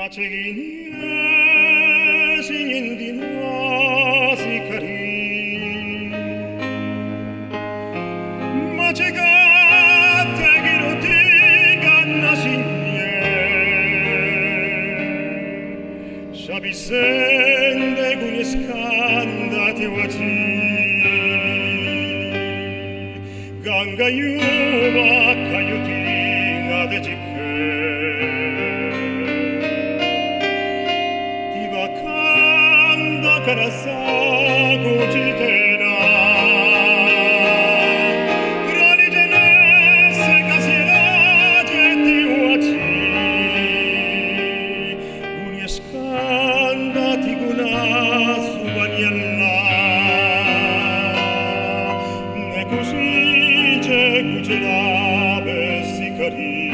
Sende gune scandati waci Ganga yuva kayutina de jike Diva kanda karasago jitena Grani jenese kasiera jeti waci Gune scandati guna subanialla Ne così c'è cucinabe sicari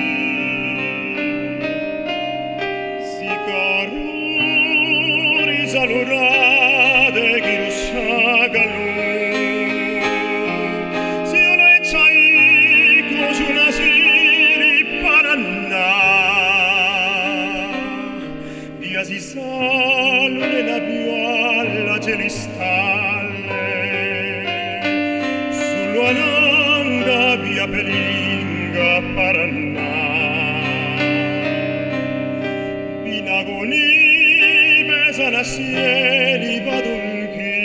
Sicaruri salurade girushagalu Si ole chai kosuna siri paranna Via si sale nella piualla celistalle Sull'ananga via Pelinga Paranna Pinagoni pesano assieli vadulchi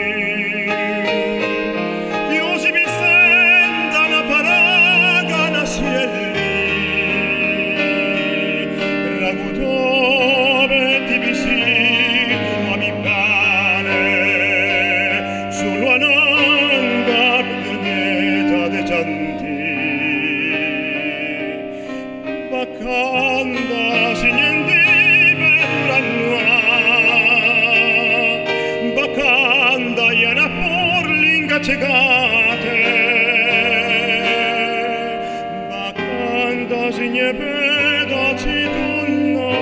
Fiosi mi sentano paragana assieli Ragutove ti visito a mi pane Sull'ananga pianeta de gianti Vacanda signenti per la noa Vacanda iana porlinga cegate Vacanda signe pedaci tunna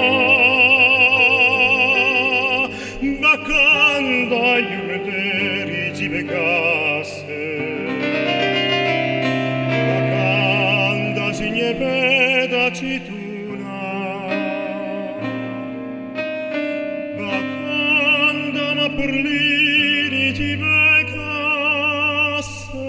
Vacanda iuderi gibegasse Vacanda signe pedaci tuna Vacanda ma porlini gibegasse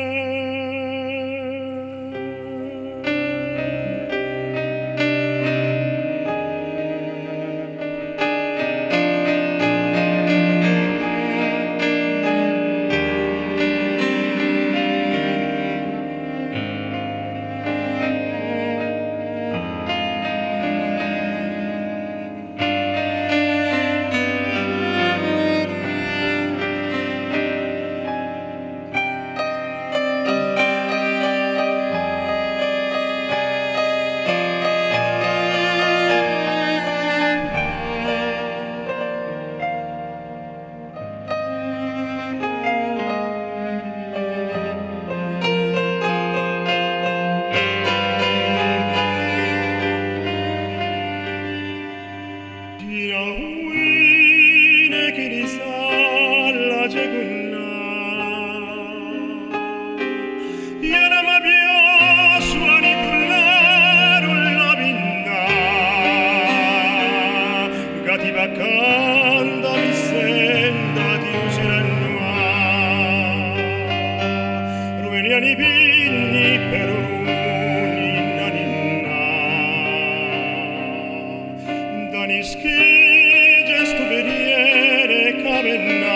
Vacanda mi senta di usirannoa Rueniani vigni per uni naninna Dani schige stuveriere cavenna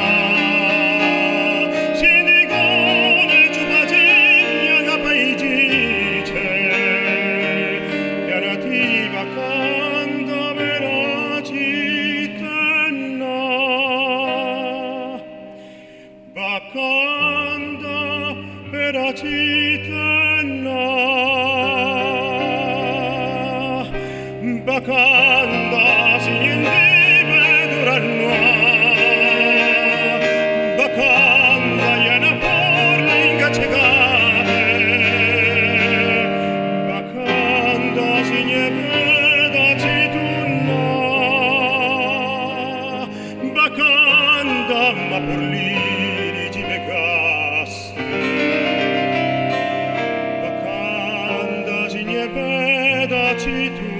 Sindigone giubagiglia da paesice Pianati vacanda Vacanda per acitenna Vacanda signenti veduranno Vacanda iena porlinga cegate Vacanda signenti vedaci tunna Vacanda ma porlini gibegasse Vacanda signe pedaci tu